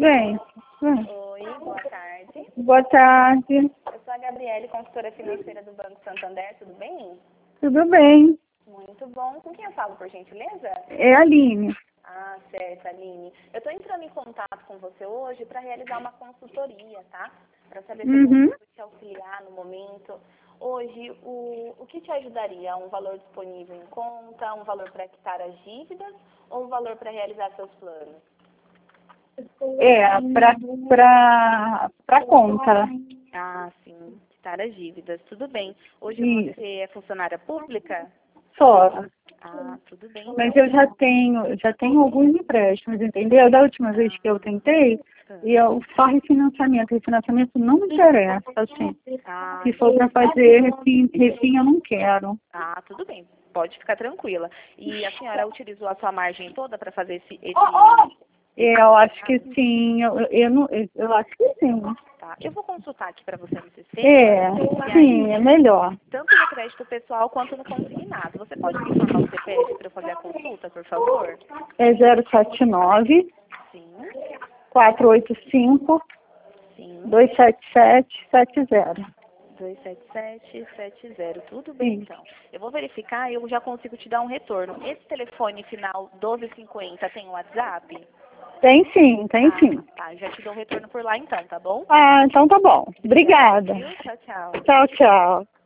bem? Oi, boa tarde. Boa tarde. Eu sou a Gabriele, consultora financeira do Banco Santander, tudo bem? Tudo bem? Muito bom. Com quem eu falo, por gentileza? É a Aline. Ah, certo, Aline. Eu estou entrando em contato com você hoje para realizar uma consultoria, tá? Para saber se eu consigo te auxiliar no momento. Hoje, o que te ajudaria? Um valor disponível em conta, um valor para quitar as dívidas ou um valor para realizar seus planos? É, pra conta. Ah, sim, quitar as dívidas. Tudo bem. Hoje Isso. você é funcionária pública? Só. Ah, tudo bem, Mas então. eu já tenho alguns empréstimos, entendeu? Da última vez que eu tentei, eu só refinanciamento. Refinanciamento não me interessa, assim. Ah, Se for para fazer refim, eu não quero. ah, tudo bem. Pode ficar tranquila. E a senhora utilizou a sua margem toda para fazer Eu acho que sim, eu acho que sim. Tá. Eu vou consultar aqui para você no sistema. É, E sim, aí, é melhor. tanto no crédito pessoal quanto no consignado. Você pode me informar o CPF para eu fazer a consulta, por favor? É 079 Sim, 485 sim. 27770. 27770. Tudo bem, Sim. então. Eu vou verificar e eu já consigo te dar um retorno. Esse telefone final 1250 tem WhatsApp? Tem sim, tem sim. Tá. Já te dou um retorno por lá, então, tá bom? Ah, então tá bom. Obrigada. Viu? Tchau, tchau. Tchau, tchau.